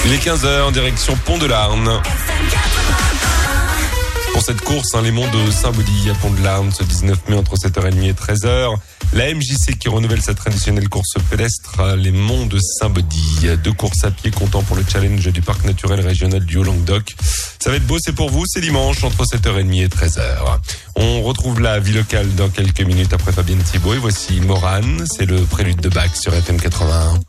Il est 15h en direction Pont-de-Larn. Pour cette course, les monts de Saint-Baudy à Pont-de-Larn ce 19 mai entre 7h30 et 13h. La MJC qui renouvelle sa traditionnelle course pédestre, les monts de Saint-Baudy. 2 courses à pied comptant pour le challenge du parc naturel régional du Haut-Languedoc. Ça va être beau, c'est pour vous, c'est dimanche entre 7h30 et 13h. On retrouve la vie locale dans quelques minutes après Fabienne Thibault. Et voici Morane, c'est le prélude de Bach sur FM 81.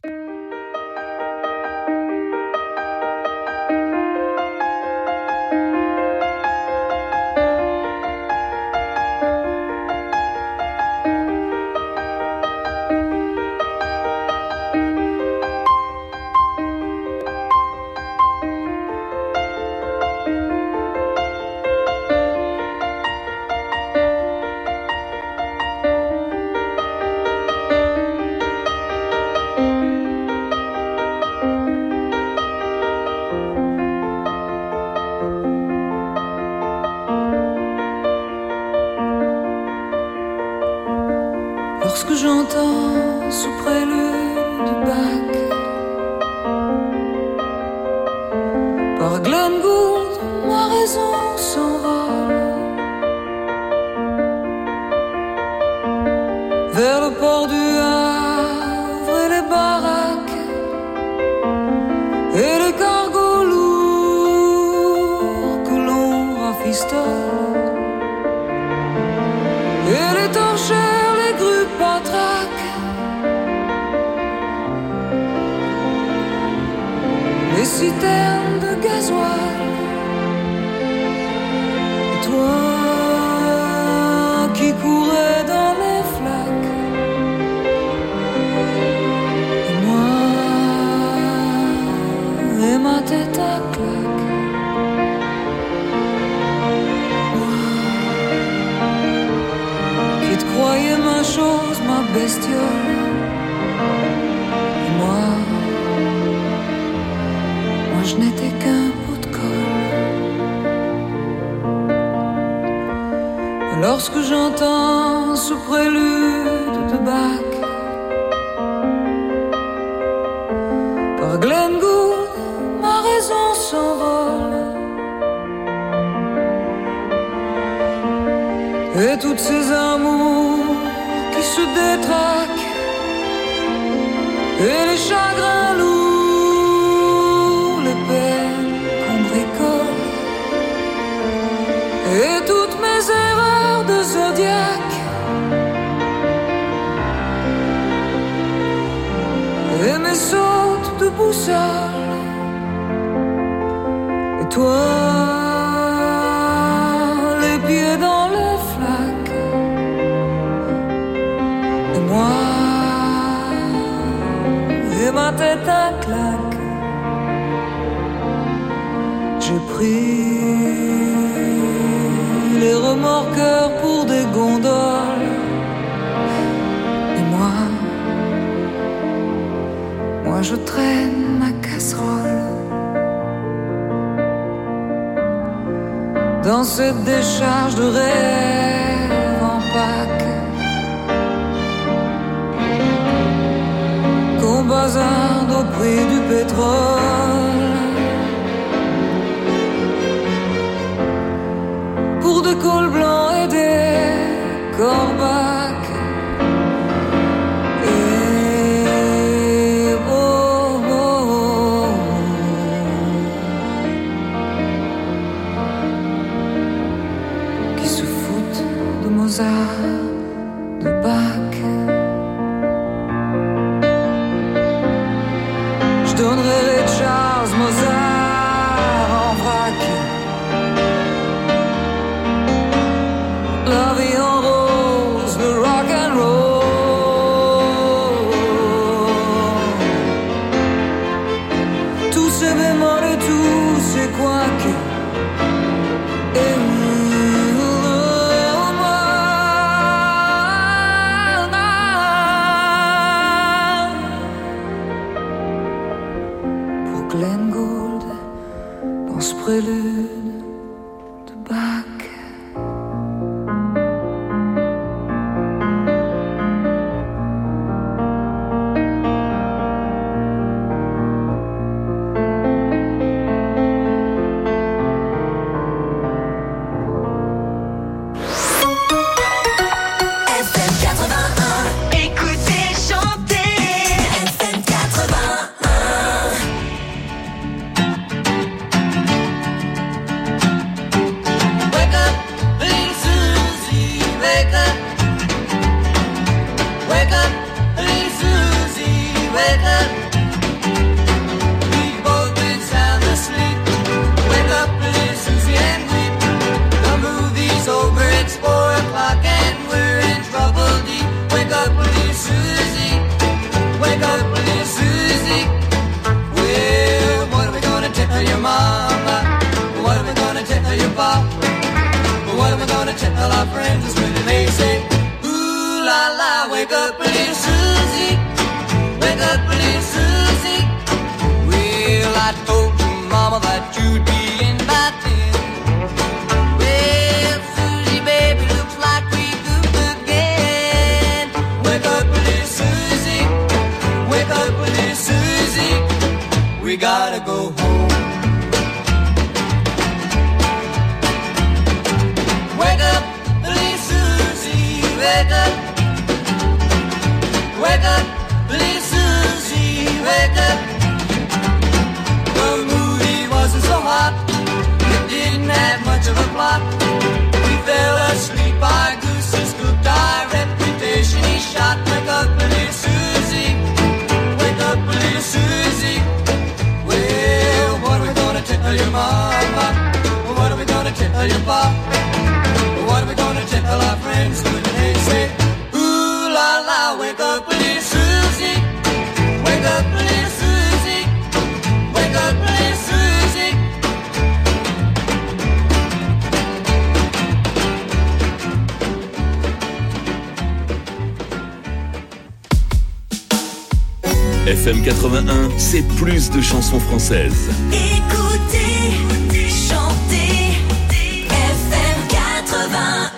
Lorsque j'entends sous prélude de Bach par Glenn Gould, ma raison s'envole vers le port du Havre et les baraques et les cargos lourds que l'on rafistole et les torchères, les grues patraques, les citernes de gasoil. Et toi qui courais dans les flaques, et moi et ma tête à claque. Croyez ma chose, ma bestiole. Et moi je n'étais qu'un pot de colle. Lorsque j'entends ce prélude de Bach par Glenn Gould, ma raison s'envole. Et toutes ces amours qui se détraquent et les chagrins lourds, les peines qu'on bricole et toutes mes erreurs de zodiaque et mes sautes de boussole. Et toi, les pieds dans les flaques, et moi et ma tête à claque. J'ai pris les remorqueurs pour des gondoles. Et moi je traîne ma casserole dans cette décharge de rêve en Pâques qu'on bazarde au prix du pétrole pour des cols blancs et des corbacs. Et oh, oh, oh, qui se foutent de Mozart, de Bach. Je donnerai les Charles Mozart en vrac. La vie en rose, le rock and roll. Tous ces bémols et tous ces couacs. Et moi Wake up, little Susie. Wake up, little Susie. Well, I told your mama that you'd be in by 10. Well, Susie, baby, looks like we goofed again. Wake up, little Susie. Wake up, little Susie. We gotta go home. Wake up, little Susie. Wake up. Wake up, little Susie. Wake up. The movie wasn't so hot. It didn't have much of a plot. We fell asleep. Our gooses cooked. Our reputation he shot. Wake up, little Susie. Wake up, little Susie. Well, what are we gonna tell your mama? What are we gonna tell your pop? What are we gonna tell our friends when they say, ooh la la, wake up, little Susie. Wake up, little Susie. Wake up, little Susie. FM 81, c'est plus de chansons françaises. Écoutez, chantez, FM 81.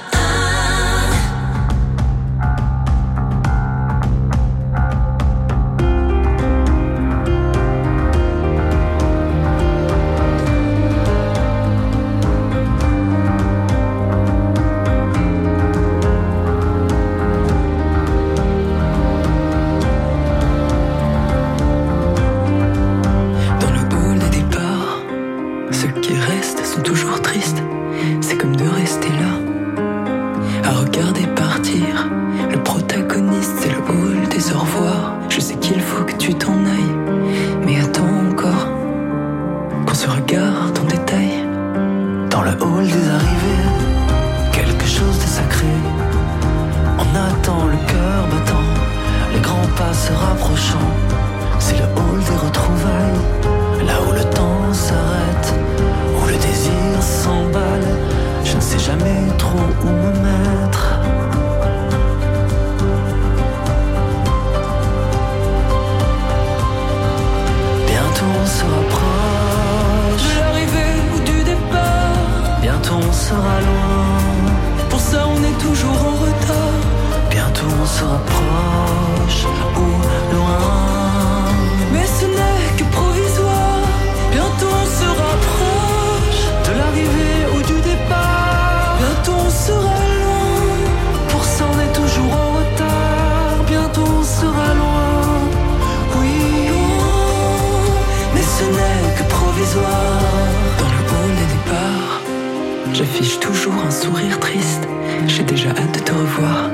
J'affiche toujours un sourire triste. J'ai déjà hâte de te revoir.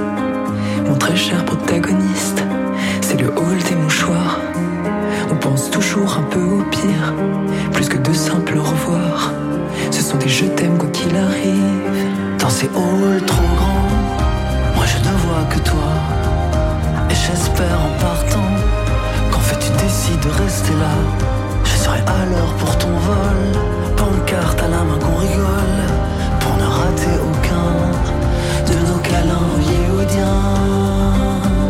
Mon très cher protagoniste, c'est le hall des mouchoirs. On pense toujours un peu au pire, plus que de simples au revoir. Ce sont des je t'aime quoi qu'il arrive. Dans ces halls trop grands, moi je ne vois que toi. Et j'espère en partant qu'en fait tu décides de rester là. Je serai à l'heure pour ton vol, pancarte à la main qu'on rigole, pour ne rater aucun de nos câlins hollywoodiens.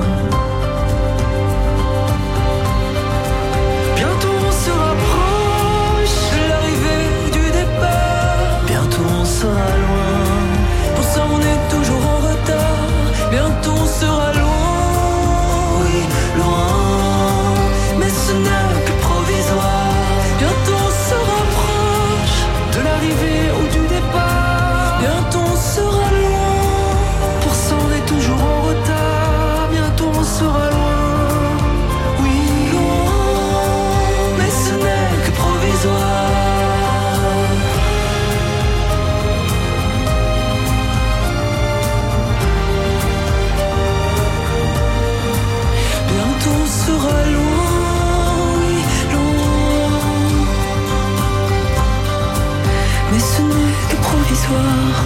Bientôt on se rapproche de l'arrivée ou du départ. Bientôt on sera loin, Pour ça on est toujours en retard. Bientôt on sera loin. oui, loin, mais ce n'est que provisoire. Bientôt on se rapproche De l'arrivée ou du départ. Bientôt on sera loin. Pour ça on est toujours en retard. Bientôt on sera loin. Oui, loin, mais ce n'est que provisoire. Bientôt on sera loin, oui, loin. Mais ce n'est que provisoire.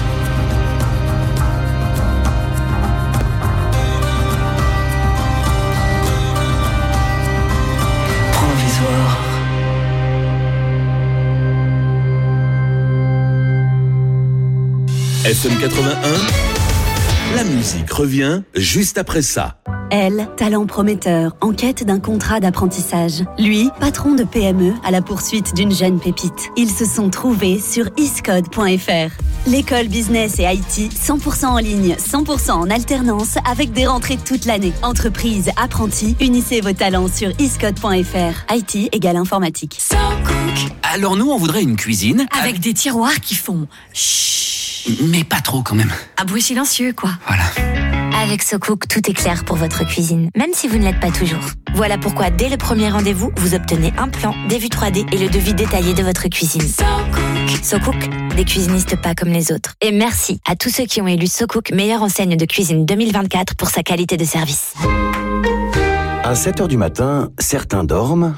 Provisoire. FM 81, La musique revient juste après ça. Elle, talent prometteur, en quête d'un contrat d'apprentissage. Lui, patron de PME à la poursuite d'une jeune pépite. Ils se sont trouvés sur iscode.fr. L'école business et IT, 100% en ligne, 100% en alternance, avec des rentrées toute l'année. Entreprise, apprentis, unissez vos talents sur iscode.fr. IT égale informatique. So Cook. Alors nous, on voudrait une cuisine Avec des tiroirs qui font chut. Mais pas trop quand même. Un bruit silencieux, quoi. Voilà. Avec So Cook, tout est clair pour votre cuisine, même si vous ne l'êtes pas toujours. Voilà pourquoi, dès le premier rendez-vous, vous obtenez un plan, des vues 3D et le devis détaillé de votre cuisine. So Cook. So Cook, des cuisinistes pas comme les autres. Et merci à tous ceux qui ont élu So Cook meilleure enseigne de cuisine 2024 pour sa qualité de service. À 7h du matin, certains dorment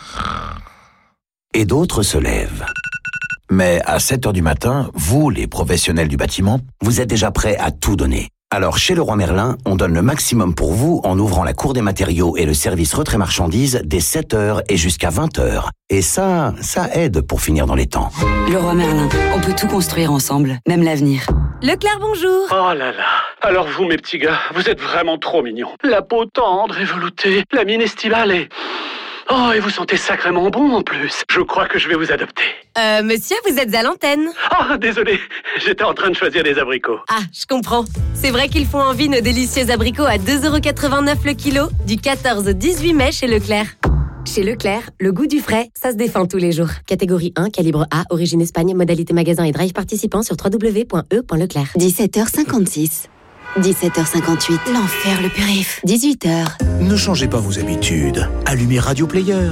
et d'autres se lèvent. Mais à 7h du matin, vous, les professionnels du bâtiment, vous êtes déjà prêts à tout donner. Alors, chez Leroy Merlin, on donne le maximum pour vous en ouvrant la cour des matériaux et le service retrait marchandises dès 7h et jusqu'à 20h. Et ça aide pour finir dans les temps. Leroy Merlin, on peut tout construire ensemble, même l'avenir. Leclerc, bonjour. Oh là là. Alors vous, mes petits gars, vous êtes vraiment trop mignons. La peau tendre et veloutée, la mine estivale et... Oh, et vous sentez sacrément bon en plus. Je crois que je vais vous adopter. Monsieur, vous êtes à l'antenne. Ah, désolé, j'étais en train de choisir des abricots. Ah, je comprends. C'est vrai qu'ils font envie nos délicieux abricots à 2,89€ le kilo, du 14 au 18 mai chez Leclerc. Chez Leclerc, le goût du frais, ça se défend tous les jours. Catégorie 1, calibre A, origine Espagne, modalité magasin et drive participant sur www.e.leclerc. 17h56. 17h58. L'enfer, le périph'. 18h. Ne changez pas vos habitudes. Allumez Radio Player.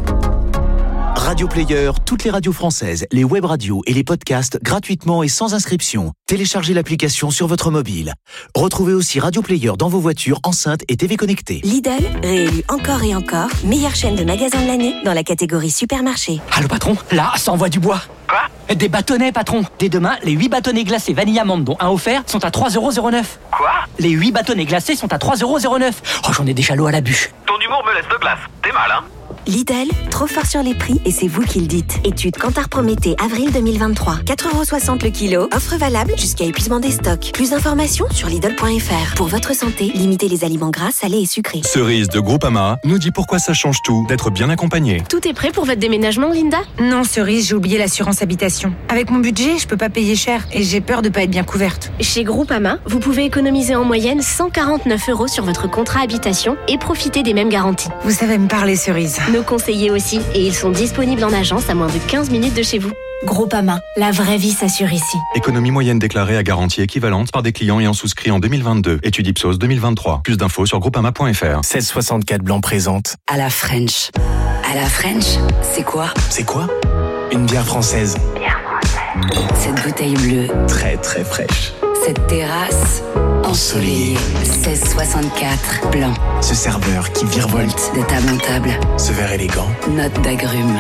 Radio Player, toutes les radios françaises, les web radios et les podcasts gratuitement et sans inscription. Téléchargez l'application sur votre mobile. Retrouvez aussi Radio Player dans vos voitures, enceintes et TV connectées. Lidl, réélu encore et encore, meilleure chaîne de magasins de l'année dans la catégorie supermarché. Allô patron, là, ça envoie du bois. Quoi? Des bâtonnets patron. Dès demain, les 8 bâtonnets glacés vanille amande dont un offert sont à 3,09€. Quoi? Les 8 bâtonnets glacés sont à 3,09€. Oh, j'en ai déjà l'eau à la bûche. Ton humour me laisse de glace. T'es mal, hein? Lidl, trop fort sur les prix et c'est vous qui le dites. Étude Kantar Prométhée, avril 2023. 4,60€ le kilo. Offre valable jusqu'à épuisement des stocks. Plus d'informations sur Lidl.fr. Pour votre santé, limitez les aliments gras, salés et sucrés. Cerise de Groupama nous dit pourquoi ça change tout d'être bien accompagné. Tout est prêt pour votre déménagement, Linda? Non, Cerise, j'ai oublié l'assurance habitation. Avec mon budget, je peux pas payer cher et j'ai peur de pas être bien couverte. Chez Groupama, vous pouvez économiser en moyenne 149€ sur votre contrat habitation et profiter des mêmes garanties. Vous savez me parler, Cerise. Nos conseillers aussi, et ils sont disponibles en agence à moins de 15 minutes de chez vous. Groupama, la vraie vie s'assure ici. Économie moyenne déclarée à garantie équivalente par des clients ayant souscrit en 2022. Étude Ipsos 2023. Plus d'infos sur groupama.fr. 1664 Blanc présente. À la French. À la French, c'est quoi? C'est quoi? Une bière française. Cette bouteille bleue. Très très fraîche. Cette terrasse ensoleillée. 1664 Blanc. Ce serveur qui virevolte de table en table. Ce verre élégant. Note d'agrumes.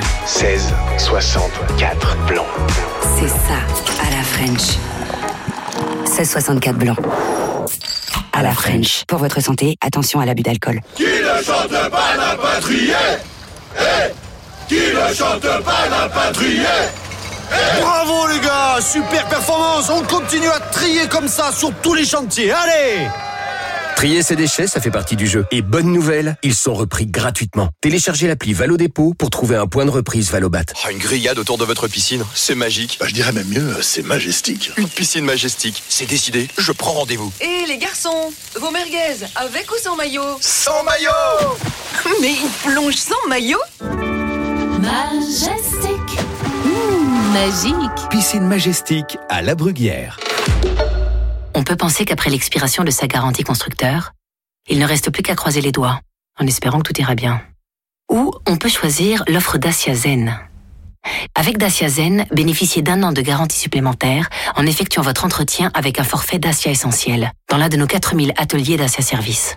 1664 Blanc. C'est ça, à la French. 1664 Blanc. À la French. Pour votre santé, attention à l'abus d'alcool. Qui ne chante pas n'a pas trié. Qui ne chante pas n'a pas trié. Bravo les gars, super performance. On continue à trier comme ça sur tous les chantiers, allez. Trier ses déchets, ça fait partie du jeu. Et bonne nouvelle, ils sont repris gratuitement. Téléchargez l'appli Valo Dépôt pour trouver un point de reprise Valobat. Oh, une grillade autour de votre piscine, c'est magique. Je dirais même mieux, c'est majestique. Une piscine majestique, c'est décidé, je prends rendez-vous. Et les garçons, vos merguez, avec ou sans maillot? Sans maillot. Mais ils plongent sans maillot? Majestic. Magique. Piscine Majestic à La Bruguière. On peut penser qu'après l'expiration de sa garantie constructeur, il ne reste plus qu'à croiser les doigts, en espérant que tout ira bien. Ou on peut choisir l'offre Dacia Zen. Avec Dacia Zen, bénéficiez d'1 an de garantie supplémentaire en effectuant votre entretien avec un forfait Dacia Essentiel dans l'un de nos 4000 ateliers Dacia Service.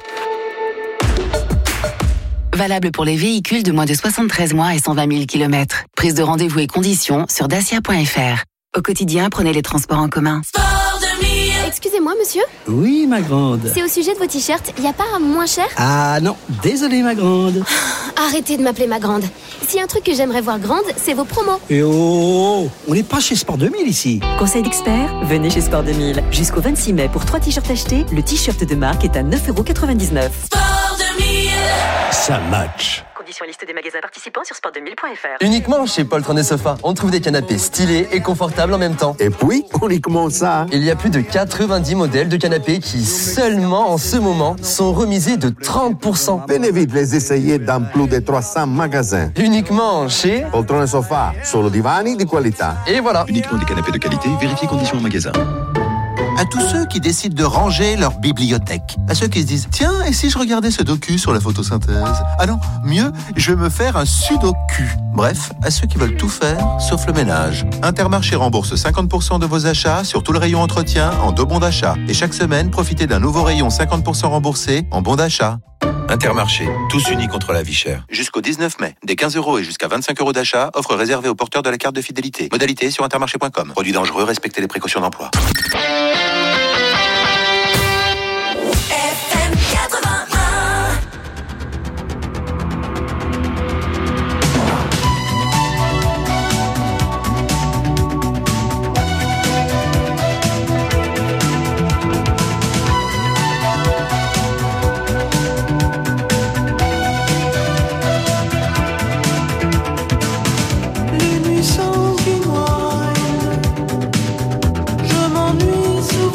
Valable pour les véhicules de moins de 73 mois et 120 000 km. Prise de rendez-vous et conditions sur dacia.fr. Au quotidien, prenez les transports en commun. Sport 2000. Excusez-moi, monsieur. Oui, ma grande. C'est au sujet de vos t-shirts. Y a pas moins cher? Ah non, désolé, ma grande. Arrêtez de m'appeler ma grande. S'il y a un truc que j'aimerais voir grande, c'est vos promos. Et oh, on n'est pas chez Sport 2000 ici. Conseil d'expert, venez chez Sport 2000. Jusqu'au 26 mai, pour 3 t-shirts achetés, le t-shirt de marque est à 9,99 €. Sport 2000. Ça match. Conditions et liste des magasins participants sur sport2000.fr. Uniquement chez Poltron et Sofa, on trouve des canapés stylés et confortables en même temps. Et puis, uniquement ça. Il y a plus de 90 modèles de canapés qui, seulement en ce moment, sont remisés de 30%. Venez vite les essayer dans plus de 300 magasins. Uniquement chez Poltron et Sofa, solo divani di qualità. Et voilà. Uniquement des canapés de qualité, vérifiez conditions en magasin. À tous ceux qui décident de ranger leur bibliothèque. À ceux qui se disent, tiens, et si je regardais ce docu sur la photosynthèse? Ah non, mieux, je vais me faire un sudoku. Bref, à ceux qui veulent tout faire, sauf le ménage. Intermarché rembourse 50% de vos achats sur tout le rayon entretien en 2 bons d'achat. Et chaque semaine, profitez d'un nouveau rayon 50% remboursé en bons d'achat. Intermarché, tous unis contre la vie chère. Jusqu'au 19 mai, des 15 € et jusqu'à 25 € d'achat, offre réservée aux porteurs de la carte de fidélité. Modalité sur intermarché.com. Produit dangereux, respectez les précautions d'emploi. FM 81. Les nuits sanguinoires, je m'ennuie souvent.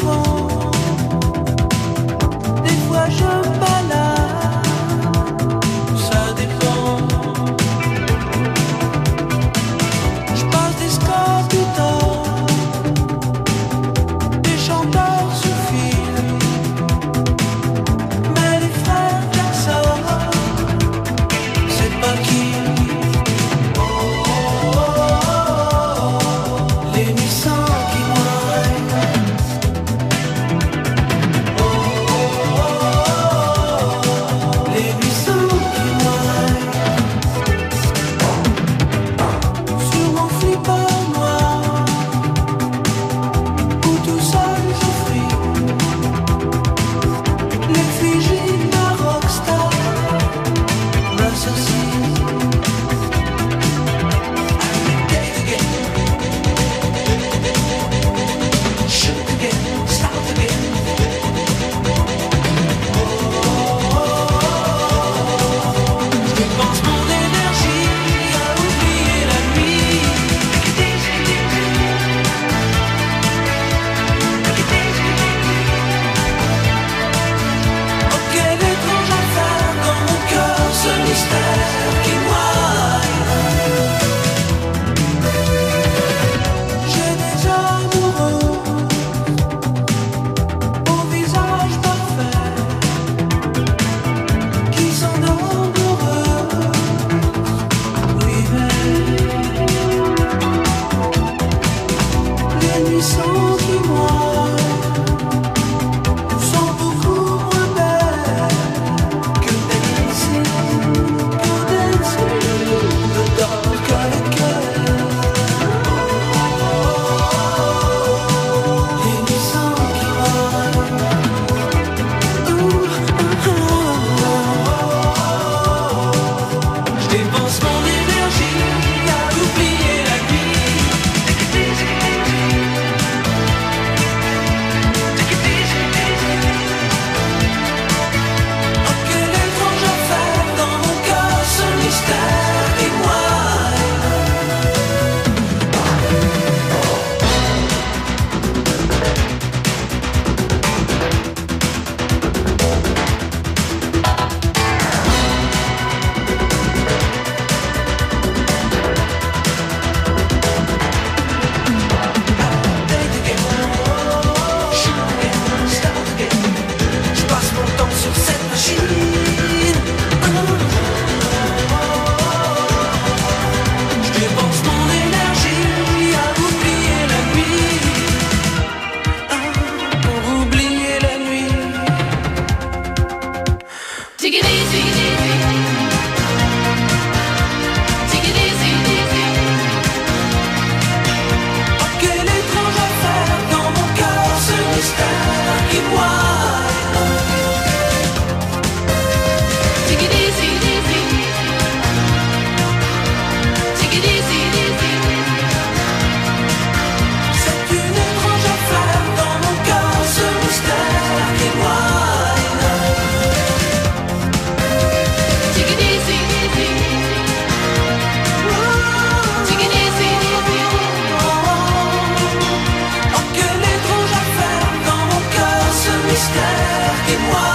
mystère et moi.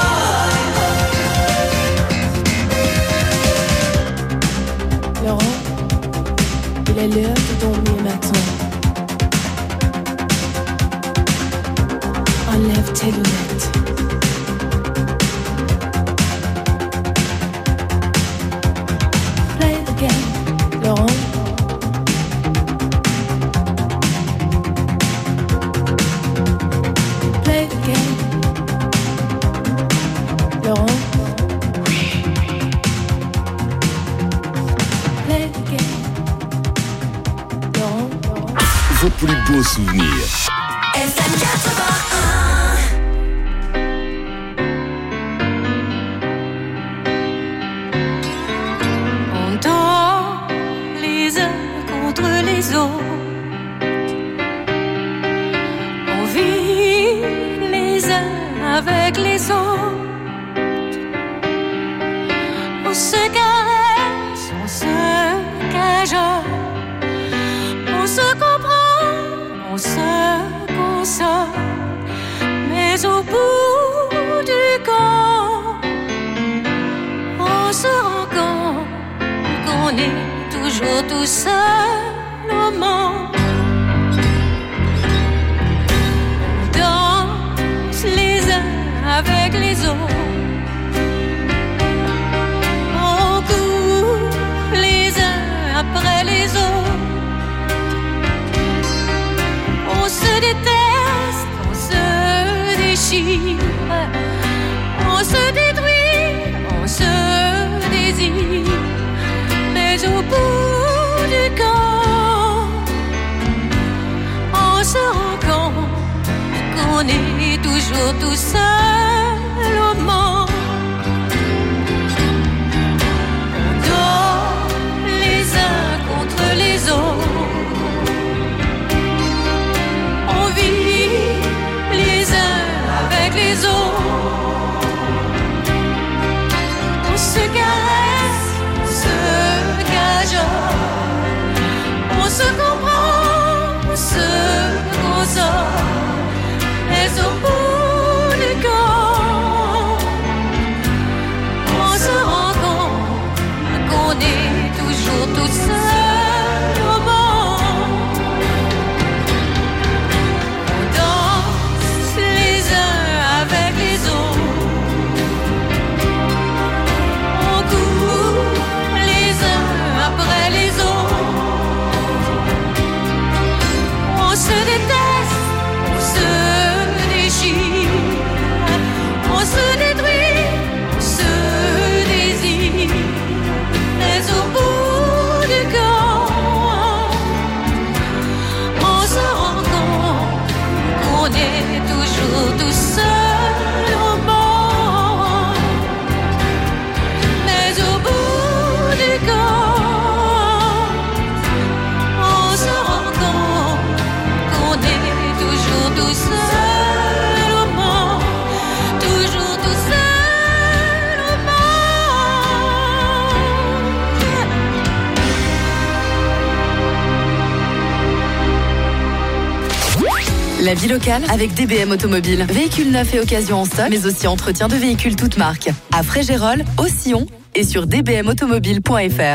Laurent, il est l'heure de dormir maintenant. Enlève tes lunettes. Play the game, Laurent. Play the game, Laurent. Play the game, Laurent. Vos plus beaux souvenirs. FM 81. On dort les uns contre les autres. On vit les uns avec les autres. On se caresse, on se cajole. On se comprend, on se console. Mais au bout du compte, on se rend compte qu'on est toujours tout seul au monde. On danse les uns avec les autres. On court les uns après les autres. On se déteste, on se déchire. On se détruit, on se désire. Mais au bout du compte, on se rend compte qu'on est toujours tout seul au monde. On dort les uns contre les autres. On vit les uns avec les autres. On se caresse, on se cajole. On se comprend, on se console. Mais au bout du compte, on se rend compte qu'on est toujours tout seul au monde. On danse les uns avec les autres. On court les uns après les autres. On se déteste, on se déchire. On se détruit, on se désire. Mais au bout du compte, on se rend compte qu'on est toujours tout seul au monde. Mais au bout du compte, on se rend compte qu'on est toujours tout seul au monde. Toujours tout seul au monde. La vie locale avec DBM Automobile. Véhicules neufs et occasions en stock, mais aussi entretien de véhicules toutes marques. À Frégérolles, au Sillon et sur dbmautomobile.fr.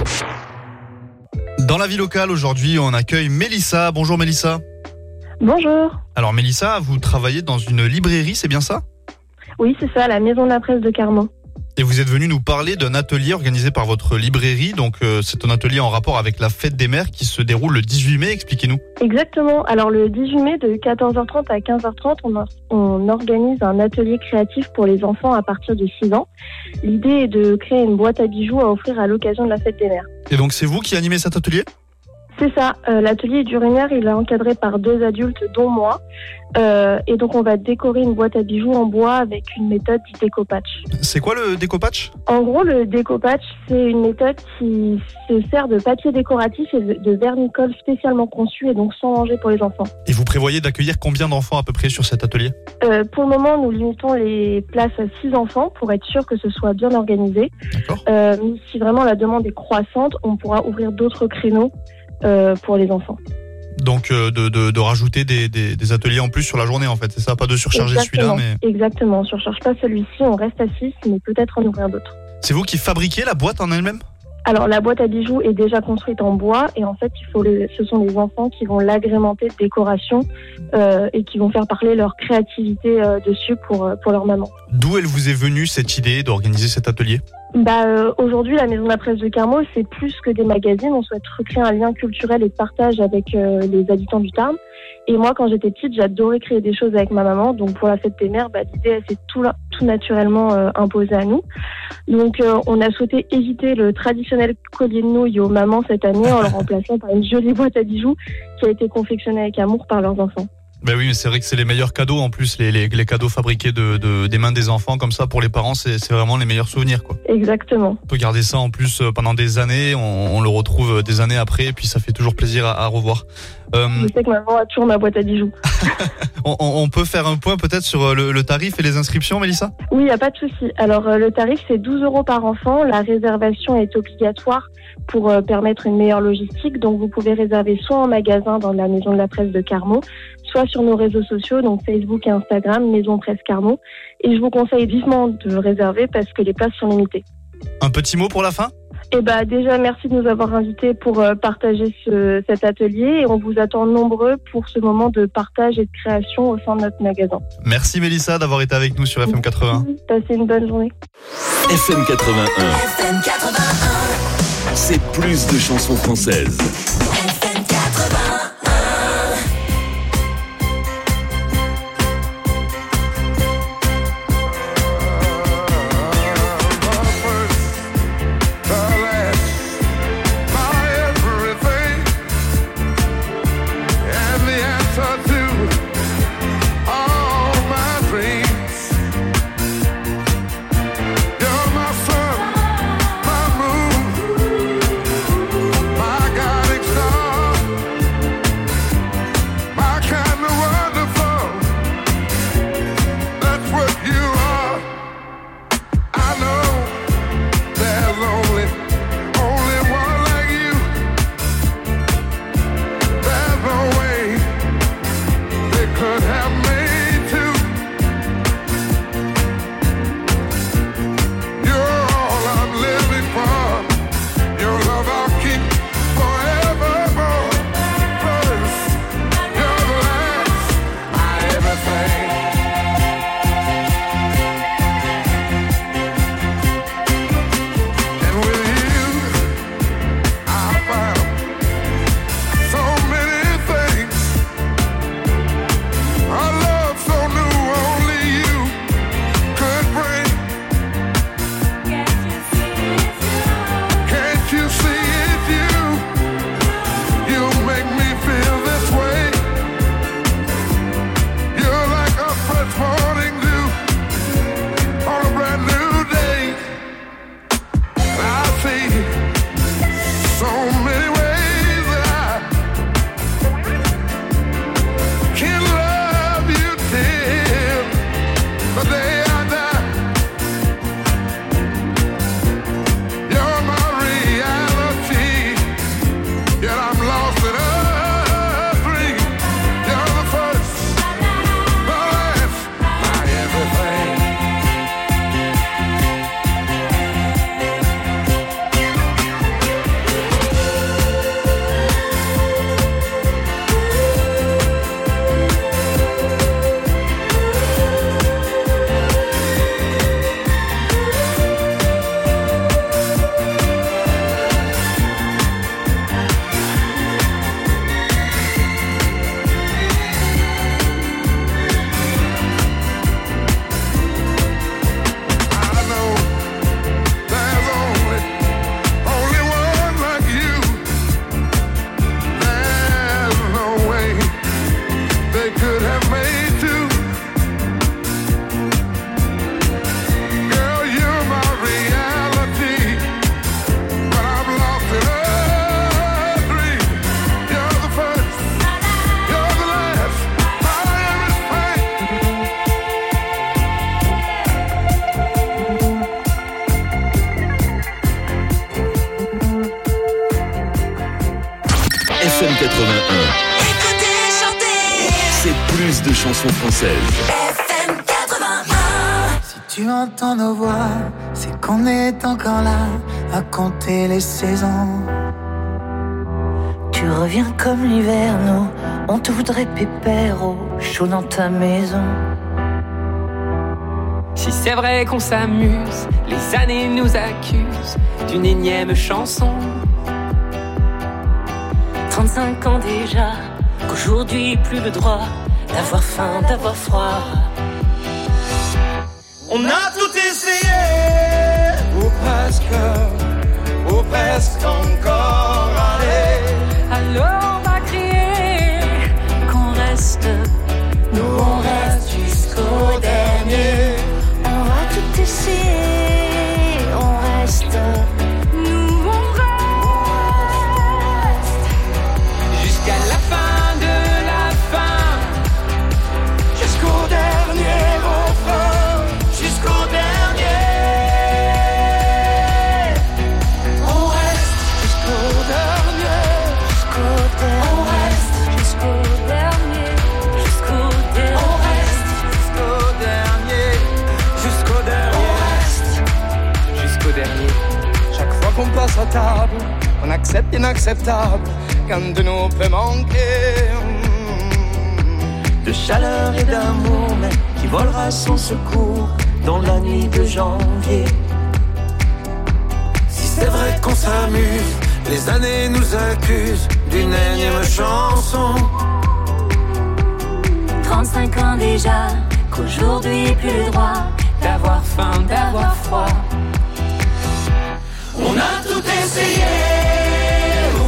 Dans la vie locale, aujourd'hui, on accueille Mélissa. Bonjour Mélissa. Bonjour. Alors Mélissa, vous travaillez dans une librairie, c'est bien ça ? Oui, c'est ça, la Maison de la Presse de Carmont. Et vous êtes venu nous parler d'un atelier organisé par votre librairie. Donc c'est un atelier en rapport avec la fête des mères qui se déroule le 18 mai. Expliquez-nous. Exactement. Alors le 18 mai de 14h30 à 15h30, on organise un atelier créatif pour les enfants à partir de 6 ans. L'idée est de créer une boîte à bijoux à offrir à l'occasion de la fête des mères. Et donc c'est vous qui animez cet atelier ? C'est ça, l'atelier dure 1 heure, il est encadré par 2 adultes dont moi. Et donc on va décorer une boîte à bijoux en bois avec une méthode du découpage. C'est quoi le découpage ? En gros, le découpage, c'est une méthode qui se sert de papier décoratif et de vernicole spécialement conçu et donc sans danger pour les enfants. Et vous prévoyez d'accueillir combien d'enfants à peu près sur cet atelier ? Pour le moment, nous limitons les places à 6 enfants pour être sûr que ce soit bien organisé. Mais si vraiment la demande est croissante, on pourra ouvrir d'autres créneaux pour les enfants. Donc de rajouter des ateliers en plus sur la journée en fait, c'est ça, pas de surcharger celui-là mais... Exactement, on surcharge pas celui-ci, on reste à 6, mais peut-être en ouvrir d'autres. C'est vous qui fabriquez la boîte en elle-même ? Alors la boîte à bijoux est déjà construite en bois et en fait ce sont les enfants qui vont l'agrémenter de décoration et qui vont faire parler leur créativité dessus pour leur maman. D'où elle vous est venue cette idée d'organiser cet atelier ? Aujourd'hui, la Maison de la Presse de Carmaux, c'est plus que des magazines. On souhaite recréer un lien culturel et de partage avec les habitants du Tarn. Et moi, quand j'étais petite, j'adorais créer des choses avec ma maman. Donc, pour la fête des mères, l'idée, elle s'est tout naturellement imposée à nous. Donc, on a souhaité éviter le traditionnel collier de nouilles aux mamans cette année en le remplaçant par une jolie boîte à bijoux qui a été confectionnée avec amour par leurs enfants. Ben oui, mais c'est vrai que c'est les meilleurs cadeaux en plus, les cadeaux fabriqués des mains des enfants comme ça pour les parents, c'est vraiment les meilleurs souvenirs quoi. Exactement. On peut garder ça en plus pendant des années, on le retrouve des années après et puis ça fait toujours plaisir à revoir. Je sais que maman a toujours ma boîte à bijoux. on peut faire un point peut-être sur le tarif et les inscriptions, Mélissa ? Oui, il n'y a pas de souci. Alors le tarif c'est 12 € par enfant, la réservation est obligatoire pour permettre une meilleure logistique, donc vous pouvez réserver soit en magasin dans la Maison de la Presse de Carmaux, soit sur nos réseaux sociaux, donc Facebook et Instagram, Maison Presse Carmaux. Et je vous conseille vivement de réserver parce que les places sont limitées. Un petit mot pour la fin ? Déjà, merci de nous avoir invités pour partager cet atelier et on vous attend nombreux pour ce moment de partage et de création au sein de notre magasin. Merci Mélissa d'avoir été avec nous sur FM 81. Passez une bonne journée. FM 81. FM 81. C'est plus de chansons françaises. FM 81. FM 81. de chansons françaises. FM 81. Si tu entends nos voix, c'est qu'on est encore là à compter les saisons. Tu reviens comme l'hiver, nous, on te voudrait pépère au chaud dans ta maison. Si c'est vrai qu'on s'amuse, les années nous accusent d'une énième chanson. 35 ans déjà, qu'aujourd'hui plus le droit d'avoir faim, d'avoir froid. On a tout essayé, ou presque encore, allez. Alors on va crier qu'on reste, nous on reste jusqu'au dernier. On va tout essayer, on reste, nous on reste jusqu'à la fin de la fin, jusqu'au dernier refrain, jusqu'au dernier. On reste jusqu'au dernier, jusqu'au dernier. On reste jusqu'au dernier, jusqu'au dernier. On reste jusqu'au dernier, jusqu'au dernier. On reste jusqu'au dernier. Chaque fois qu'on passe à table, on accepte l'inacceptable, qu'un de nous peut manquer. De chaleur et d'amour, mais qui volera sans secours dans la nuit de janvier. Si c'est vrai qu'on s'amuse, les années nous accusent d'une énième chanson. 35 ans déjà, qu'aujourd'hui plus le droit d'avoir faim, d'avoir froid. On a tout essayé, ou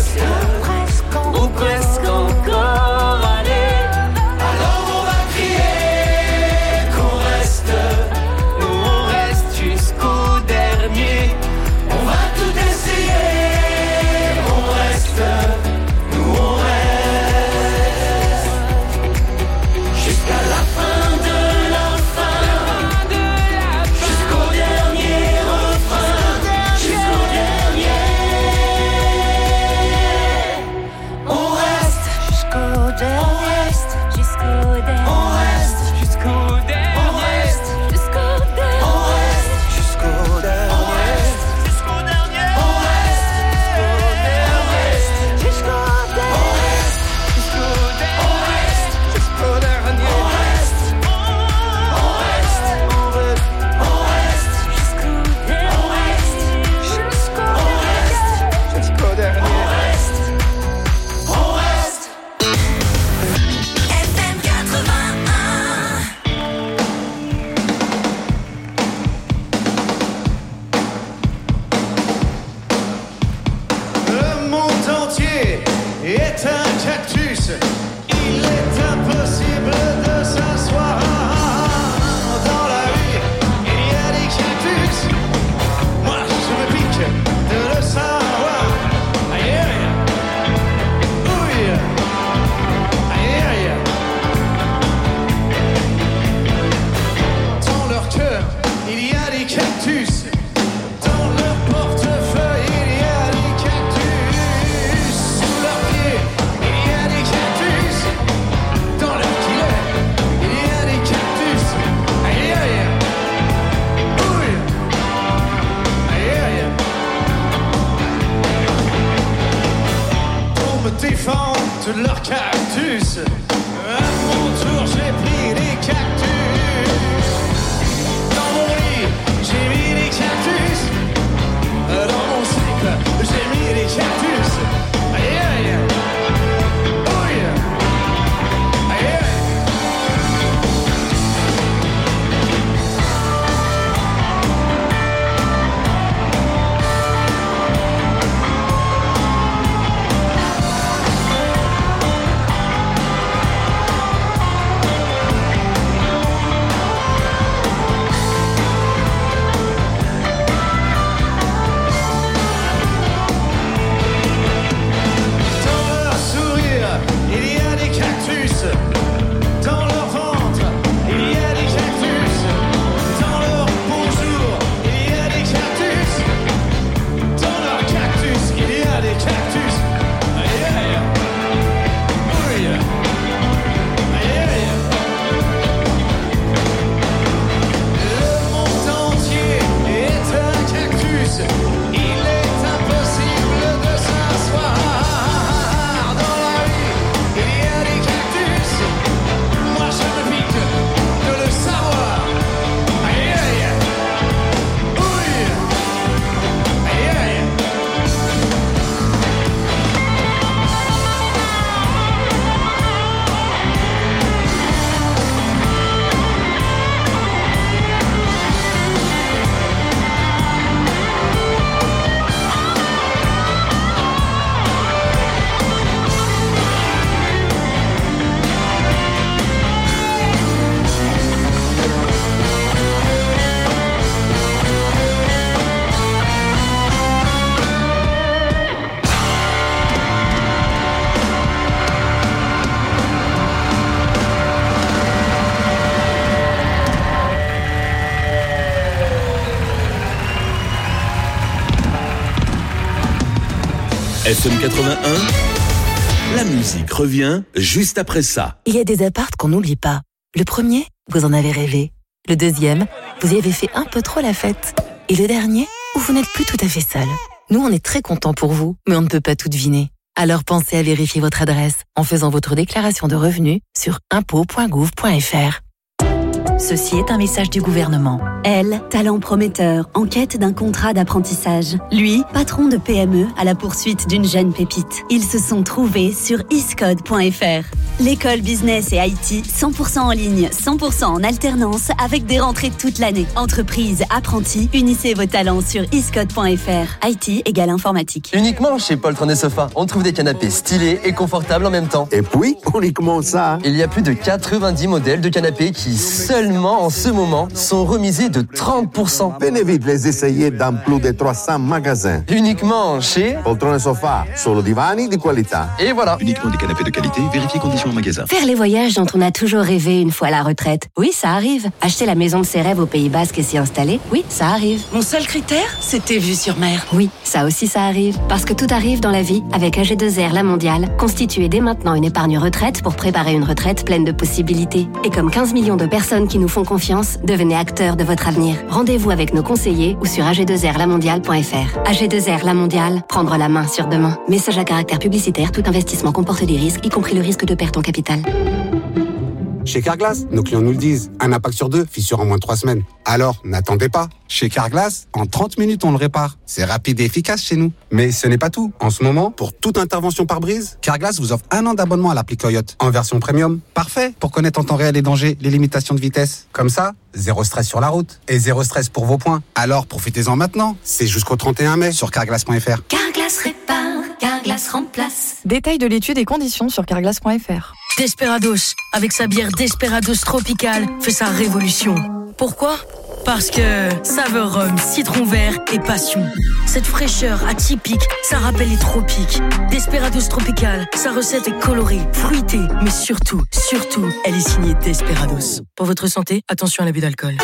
presque encore, allez. Alors on va crier qu'on reste, nous on reste jusqu'au dernier. on va tout essayer, on reste, nous on reste, jusqu'à la fin de la fin, jusqu'au dernier refrain, jusqu'au dernier. On reste Jusqu'au dernier, jusqu'au dernier. on reste Jusqu'au dernier. on reste Jusqu'au dernier. on reste jusqu'au dernier. On reste jusqu'au dernier. On reste jusqu'au dernier. On reste jusqu'au dernier. On reste jusqu'au dernier. On reste jusqu'au dernier. On reste jusqu'au dernier. On reste. FM 81. Le monde entier est un cactus. Il est impossible de s'asseoir dans la rue. Il y a des cactus. Moi, je me pique de le savoir. Aïe aïe. Ouille. Aïe aïe. Dans leur cœur, il y a des cactus. Dans leur portefeuille, il y a des cactus. Sous leurs pieds, il y a des cactus. Dans leur filet, il y a des cactus. Aïe aïe. Ouille. Aïe aïe. Pour me défendre de leurs cactus, à mon tour j'ai pris des cactus. Dans mon lit, j'ai mis des cactus. FM 81, la musique revient juste après ça. Il y a des appartes qu'on n'oublie pas. Le premier, vous en avez rêvé. Le deuxième, vous y avez fait un peu trop la fête. Et le dernier, où vous n'êtes plus tout à fait seul. Nous, on est très contents pour vous, mais on ne peut pas tout deviner. Alors pensez à vérifier votre adresse en faisant votre déclaration de revenus sur impôts.gouv.fr. Ceci est un message du gouvernement. Elle, talent prometteur, en quête d'un contrat d'apprentissage. Lui, patron de PME à la poursuite d'une jeune pépite. Ils se sont trouvés sur iscode.fr. L'école business et IT, 100% en ligne, 100% en alternance, avec des rentrées toute l'année. Entreprise, apprentis, unissez vos talents sur iscode.fr. IT égale informatique. Uniquement chez Poltron et Sofa, on trouve des canapés stylés et confortables en même temps. Et puis, uniquement ça. Il y a plus de 90 modèles de canapés qui, seulement en ce moment, sont remisés de 30%. Venez vite les essayer dans plus de 300 magasins. Uniquement chez Poltron et Sofa, solo divani di qualità. Et voilà. Uniquement des canapés de qualité, vérifiez conditions en magasin. Faire les voyages dont on a toujours rêvé une fois à la retraite. Oui, ça arrive. Acheter la maison de ses rêves au Pays Basque et s'y installer. Oui, ça arrive. Mon seul critère, c'était vue sur mer. Oui, ça aussi ça arrive. Parce que tout arrive dans la vie avec AG2R La Mondiale. Constituez dès maintenant une épargne retraite pour préparer une retraite pleine de possibilités. Et comme 15 millions de personnes qui nous font confiance, devenez acteurs de votre avenir. Rendez-vous avec nos conseillers ou sur ag2rlamondiale.fr. AG2R La Mondiale, prendre la main sur demain. Message à caractère publicitaire, tout investissement comporte des risques, y compris le risque de perte en capital. Chez Carglass, nos clients nous le disent, un impact sur 2, fissure en moins de 3 semaines. Alors, n'attendez pas. Chez Carglass, en 30 minutes, on le répare. C'est rapide et efficace chez nous. Mais ce n'est pas tout. En ce moment, pour toute intervention par brise, Carglass vous offre 1 an d'abonnement à l'appli Coyote, en version premium. Parfait pour connaître en temps réel les dangers, les limitations de vitesse. Comme ça, zéro stress sur la route. Et zéro stress pour vos points. Alors, profitez-en maintenant. C'est jusqu'au 31 mai sur carglass.fr. Carglass répare, Carglass remplace. Détail de l'étude et conditions sur carglass.fr. Desperados, avec sa bière Desperados Tropical, fait sa révolution. Pourquoi ? Parce que saveur rhum, citron vert et passion. Cette fraîcheur atypique, ça rappelle les tropiques. Desperados Tropical, sa recette est colorée, fruitée, mais surtout, elle est signée Desperados. Pour votre santé, attention à l'abus d'alcool.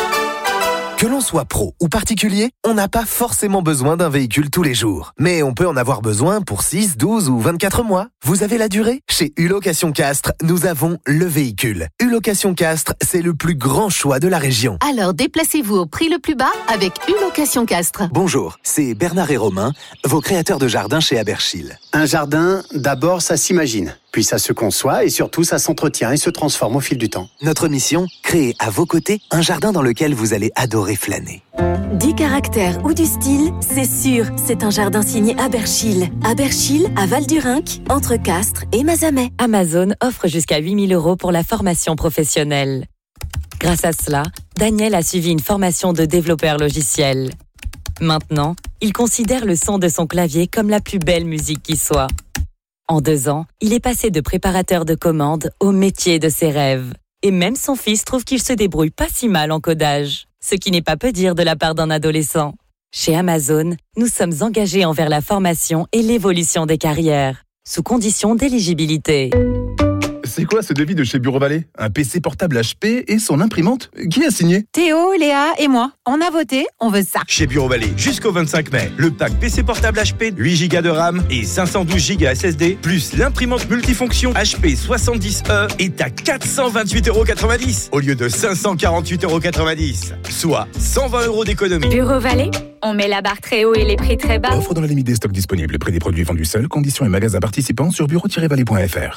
Que l'on soit pro ou particulier, on n'a pas forcément besoin d'un véhicule tous les jours. Mais on peut en avoir besoin pour 6, 12 ou 24 mois. Vous avez la durée ? Chez Ulocation Castres, nous avons le véhicule. Ulocation Castres, c'est le plus grand choix de la région. Alors déplacez-vous au prix le plus bas avec Ulocation Castres. Bonjour, c'est Bernard et Romain, vos créateurs de jardin chez Aberchil. Un jardin, d'abord ça s'imagine. Puis ça se conçoit et surtout ça s'entretient et se transforme au fil du temps. Notre mission, créer à vos côtés un jardin dans lequel vous allez adorer flâner. 10 caractères ou du style, c'est sûr, c'est un jardin signé Aberchil. Aberchil à Val-du-Rinc, entre Castres et Mazamet. Amazon offre jusqu'à 8 000 € pour la formation professionnelle. Grâce à cela, Daniel a suivi une formation de développeur logiciel. Maintenant, il considère le son de son clavier comme la plus belle musique qui soit. En 2 ans, il est passé de préparateur de commandes au métier de ses rêves. Et même son fils trouve qu'il se débrouille pas si mal en codage. Ce qui n'est pas peu dire de la part d'un adolescent. Chez Amazon, nous sommes engagés envers la formation et l'évolution des carrières, sous condition d'éligibilité. C'est quoi ce devis de chez Bureau Vallée ? Un PC portable HP et son imprimante ? Qui a signé ? Théo, Léa et moi. On a voté, on veut ça. Chez Bureau Vallée, jusqu'au 25 mai, le pack PC portable HP, 8 Go de RAM et 512 Go SSD, plus l'imprimante multifonction HP 70E est à 428,90 € au lieu de 548,90 €, soit 120 € d'économie. Bureau Vallée, on met la barre très haut et les prix très bas. Offre dans la limite des stocks disponibles. Prix des produits vendus seuls. Conditions et magasins participants sur bureau-vallée.fr.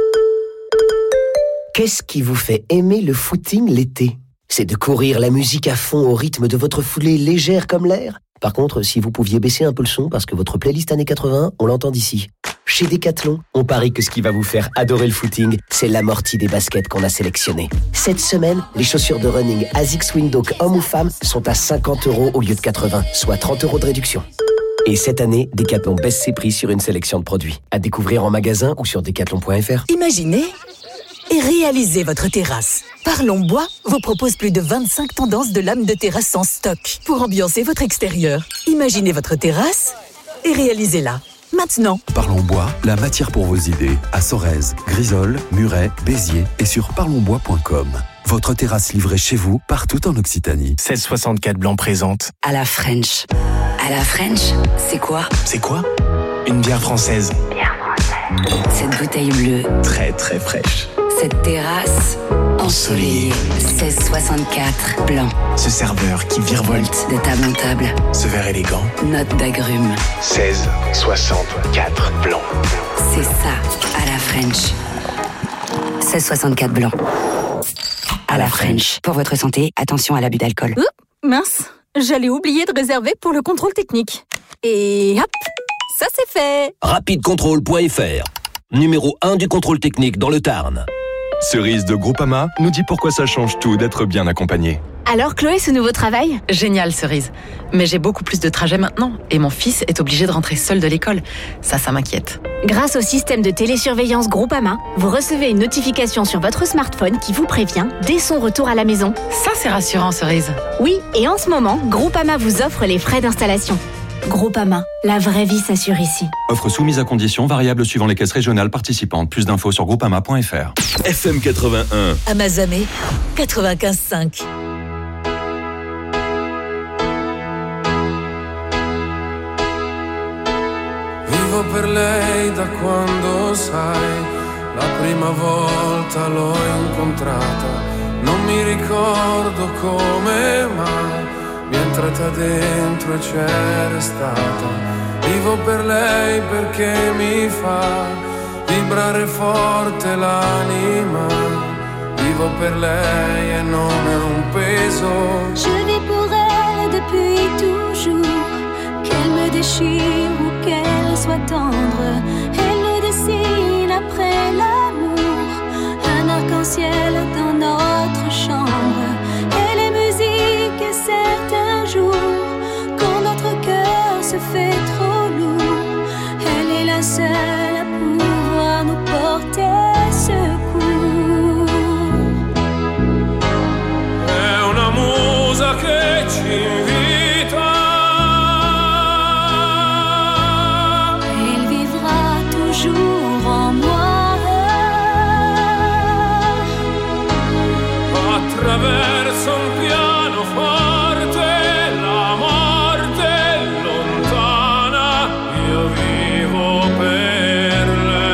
Qu'est-ce qui vous fait aimer le footing l'été ? C'est de courir la musique à fond au rythme de votre foulée légère comme l'air ? Par contre, si vous pouviez baisser un peu le son parce que votre playlist années 80, on l'entend d'ici. Chez Decathlon, on parie que ce qui va vous faire adorer le footing, c'est l'amorti des baskets qu'on a sélectionnées. Cette semaine, les chaussures de running ASICS Windhoek hommes ou femmes sont à 50 € au lieu de 80, soit 30 € de réduction. Et cette année, Decathlon baisse ses prix sur une sélection de produits. À découvrir en magasin ou sur decathlon.fr. Imaginez et réalisez votre terrasse. Parlons Bois vous propose plus de 25 tendances de lames de terrasse en stock pour ambiancer votre extérieur. Imaginez votre terrasse et réalisez-la. Maintenant. Parlons Bois, la matière pour vos idées. À Sorèze, Grisol, Muret, Béziers et sur parlonsbois.com. Votre terrasse livrée chez vous, partout en Occitanie. 1664 Blanc présente. À la French. À la French, c'est quoi ? C'est quoi ? une bière française. Cette bouteille bleue, Très très fraîche. cette terrasse ensoleillée. 1664 blanc. Ce serveur qui virevolte. De table en table, Ce verre élégant. note d'agrumes. 1664 blanc. C'est ça, à la French. 1664 blanc. À la French. Pour votre santé, attention à l'abus d'alcool. Mince, j'allais oublier de réserver pour le contrôle technique. Et hop, ça c'est fait. Rapidecontrôle.fr. Numéro 1 du contrôle technique dans le Tarn. Cerise de Groupama nous dit pourquoi ça change tout d'être bien accompagné. Alors Chloé, ce nouveau travail? Génial, Cerise. Mais j'ai beaucoup plus de trajets maintenant et mon fils est obligé de rentrer seul de l'école. Ça m'inquiète. Grâce au système de télésurveillance Groupama, vous recevez une notification sur votre smartphone qui vous prévient dès son retour à la maison. Ça, c'est rassurant, Cerise. Oui, et en ce moment, Groupama vous offre les frais d'installation. Groupama, la vraie vie s'assure ici. Offre soumise à conditions, variables suivant les caisses régionales participantes. Plus d'infos sur groupama.fr. FM 81. Amazame 95.5. Vivo per lei da quando sai, la prima volta l'ho incontrata, non mi ricordo come mai, mi è entrata dentro e c'è restata. Vivo per lei perché mi fa vibrare forte l'anima, vivo per lei e non è un peso. Je vis pour elle depuis toujours, qu'elle me déchire ou qu'elle soit tendre, elle le dessine après l'amour, un arc-en-ciel dans notre chambre. Elle est musique et certains jours, quand notre cœur se fait trop lourd, elle est la seule à pouvoir nous porter secours. È una musa che ci invita, elle vivra toujours en moi, attraverso un pianoforte, la morte è lontana, io vivo per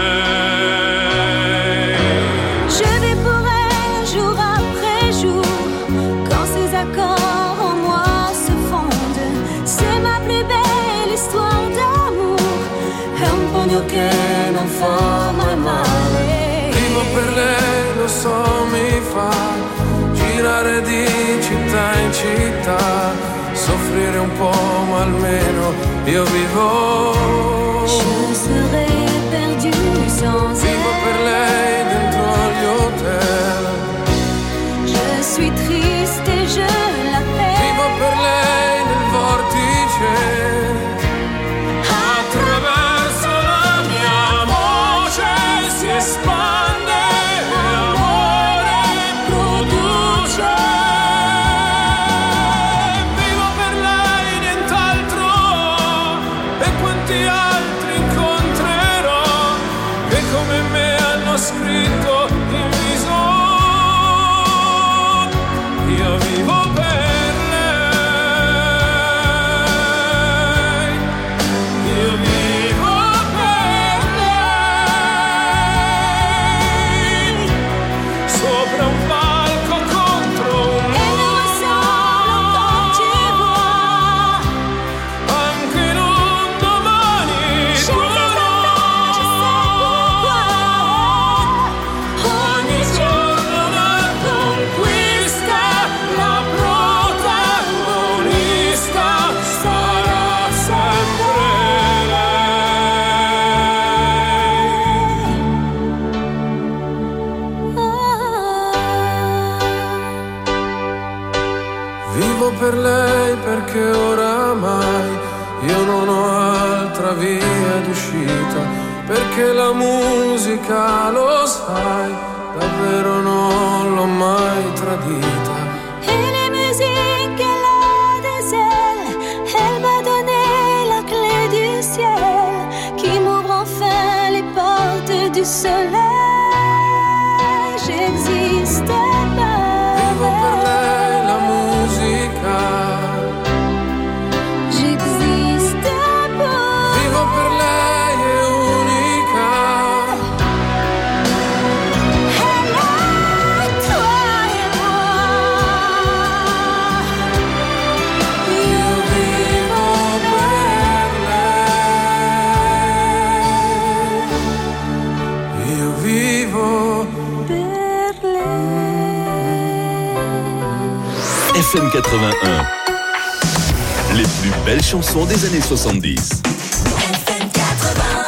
lei. je vais pour elle jour après jour, quand ses accords en moi se fondent, c'est ma plus belle histoire d'amour, È un pugno che non fa mai male, vivo per lei, lo so, mi fa girare di città in città, soffrire un po' ma almeno io vivo. je serai perdue sans Vivo per lei dentro agli hotel, je suis triste et je l'appelle. vivo per lei nel vortice, attraverso la mia voce si espande, amore produce. Vivo per lei, nient'altro, e quanti altri incontrerò che come me hanno scritto il viso. Io vivo per lei, io vivo per lei, sopra un palco contro un muro, anche in un domani duro, ogni giorno una conquista, la protagonista sarà sempre lei. Vivo per lei perché oramai io non ho altra via d'uscita, perché la musica, lo sai, davvero non l'ho mai tradita. Et les musiques, elle a des ailes, elle m'a donné la clé du ciel, qui m'ouvre enfin les portes du soleil. J'existe pas. Vivo per lei la musica, J'existe pas. vivo per lei FM 81. Les plus belles chansons des années 70. FM 81.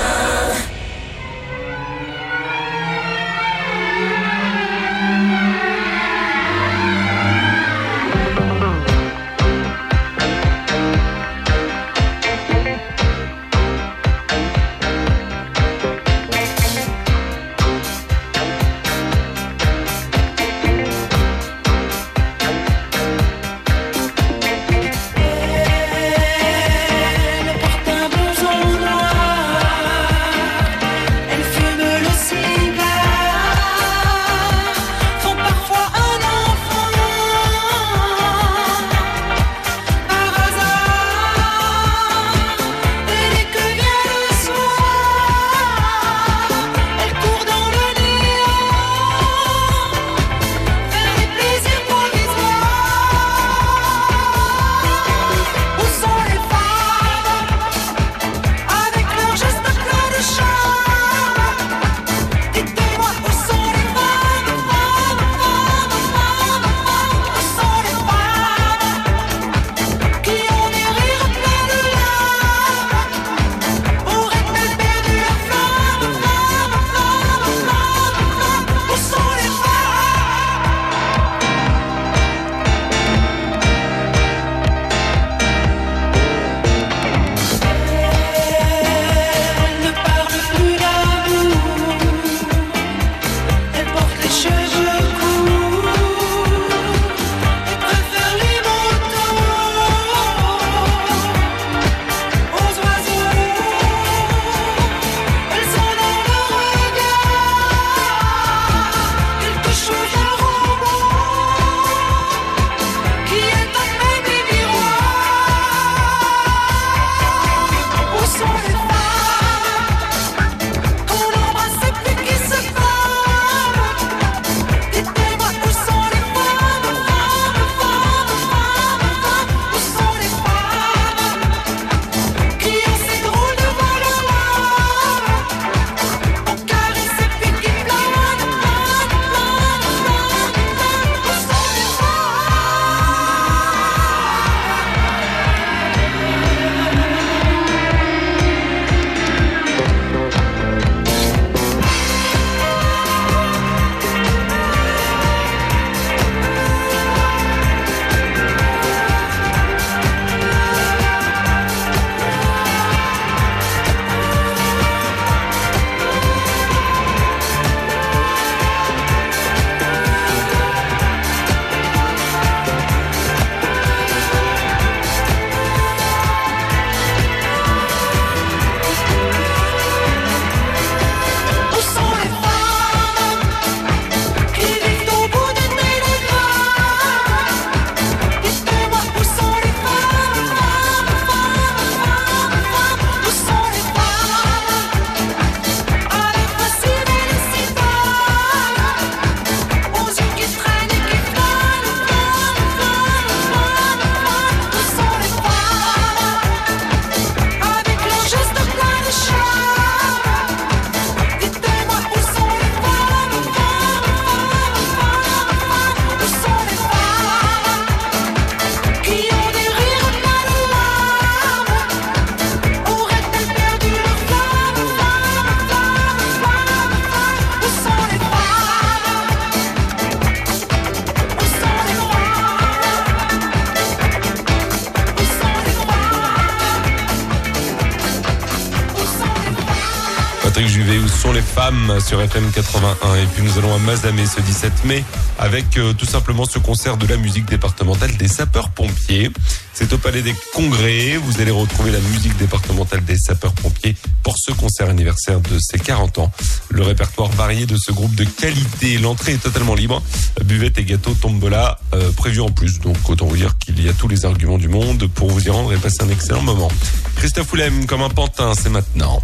Juvet, où sont les femmes sur FM 81. Et puis nous allons à Mazamet ce 17 mai avec tout simplement ce concert de la musique départementale des sapeurs-pompiers. C'est au Palais des Congrès. Vous allez retrouver la musique départementale des sapeurs-pompiers pour ce concert anniversaire de ses 40 ans. Le répertoire varié de ce groupe de qualité. L'entrée est totalement libre. Buvette et gâteaux tombola prévus en plus. Donc autant vous dire qu'il y a tous les arguments du monde pour vous y rendre et passer un excellent moment. Christophe Willem comme un pantin, c'est maintenant.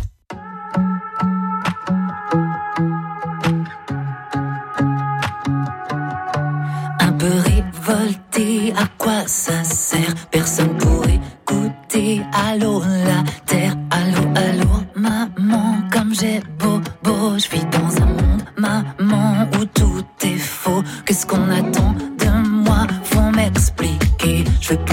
Révolté, à quoi ça sert? Personne pour écouter. Allô la terre, allô, allô, maman, comme j'ai beau, je vis dans un monde, maman, où tout est faux. Qu'est-ce qu'on attend de moi? Faut m'expliquer.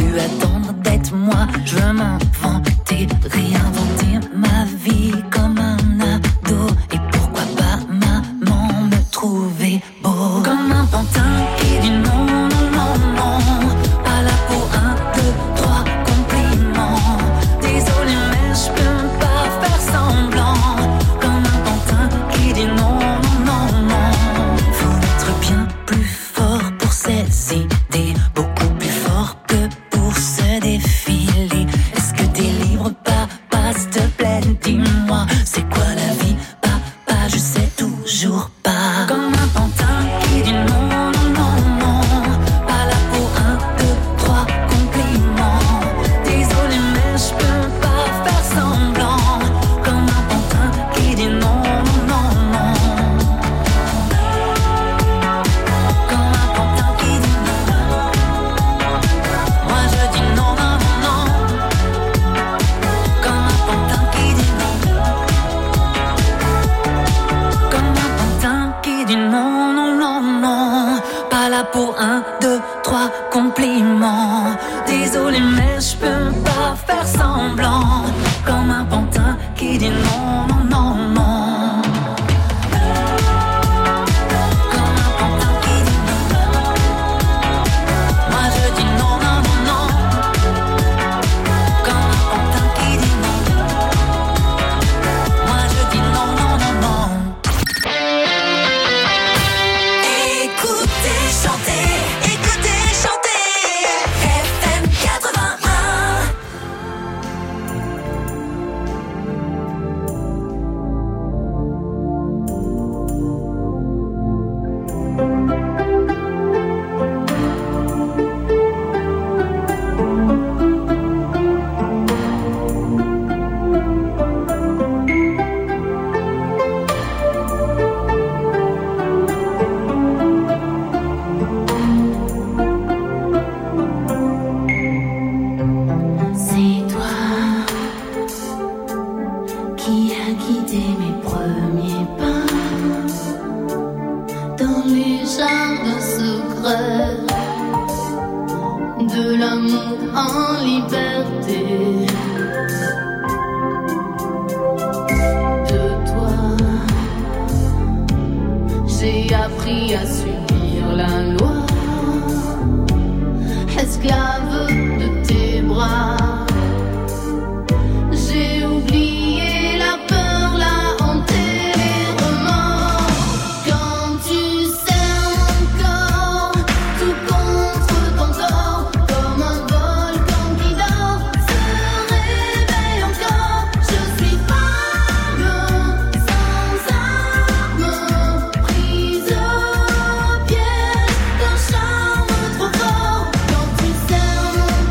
plus attendre d'être moi. Je veux m'inventer, réinventer ma vie comme un ado. Et pourquoi pas maman me trouver beau comme un pantin qui dit non, non, non, non. Pas là pour 1, 2, 3 compliments. Désolé mais je peux pas faire semblant. Comme un pantin qui dit non, non, non, non. Faut être bien plus fort pour ces idées, beaucoup plus fort que pour se défiler. Est-ce que t'es libre, papa, s'il te plaît, dis-moi, c'est quoi la vie, papa, je sais toujours pas. Comme un pantin qui dit non, non, non, non. Pas là pour 1, 2, 3 compliments. Désolé mais je peux pas faire semblant. Comme un pantin qui dit non, non, non, non. Comme un pantin qui dit non. Moi je dis non, non, non, non. Comme un pantin qui dit non. Comme un pantin qui dit non, non, non, non. Pas là pour 1, 2, 3 compliments. Désolé mais je peux pas faire semblant. Comme un pantin qui dit non, non, non, non. Comme un pantin qui dit non. Moi je dis non, non, non, non. Comme un pantin qui dit non. Moi je dis non, non, non, non. Écoutez, chantez, FM 81. C'est toi qui a guidé mes premiers pas dans les jardins secrets de l'amour en liberté. De toi, j'ai appris à subir la loi, esclave de tes bras. J'ai oublié la peur, la honte et les remords. Quand tu serres mon corps, tout contre ton corps, comme un volcan qui dort, se réveille encore. Je suis femme, sans armes, prise au piège d'un charme trop fort. Quand tu serres mon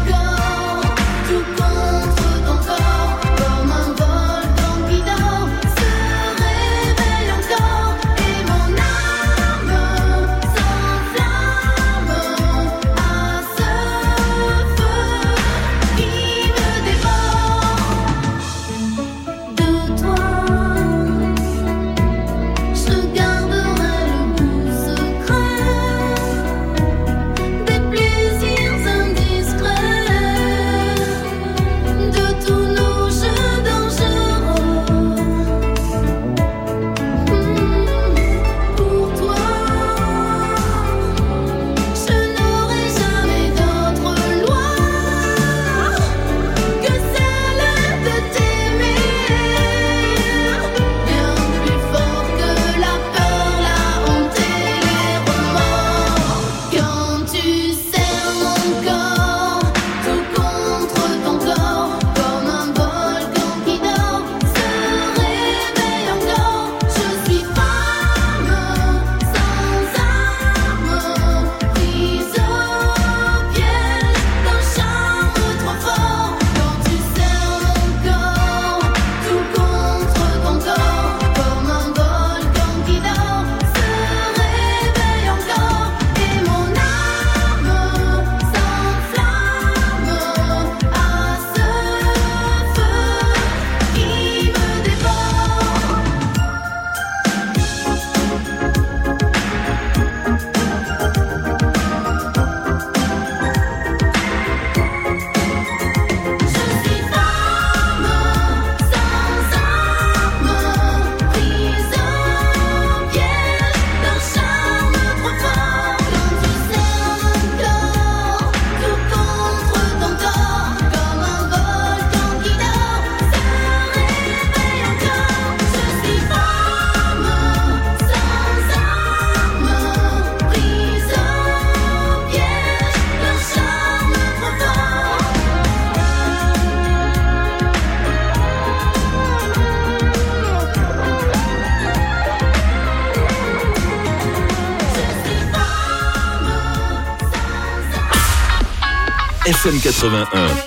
FM 81.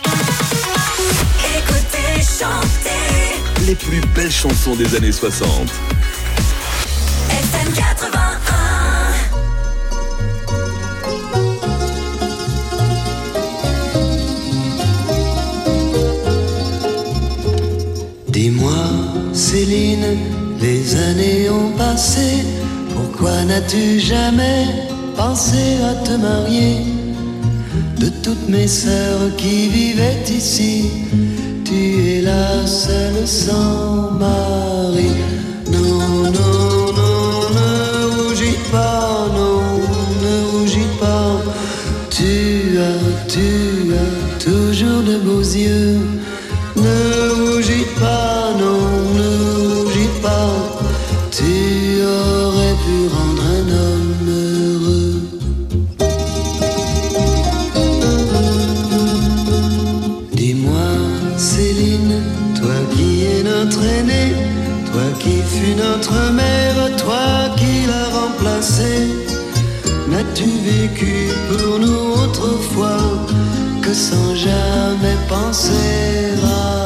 Écoutez, chantez. Les plus belles chansons des années 60. FM 81. Dis-moi, Céline, les années ont passé. Pourquoi n'as-tu jamais pensé à te marier? De toutes mes sœurs qui vivaient ici, tu es la seule sans mari. Non, non, non, ne rougis pas, non, ne rougis pas. Tu as toujours de beaux yeux. Ne rougis pas, non, ne rougis pas. Tu aurais pu rendre un homme heureux. Dis-moi, Céline, toi qui es notre aînée, toi qui fus notre mère, toi qui l'as remplacée, n'as-tu vécu pour nous autrefois que sans jamais penser à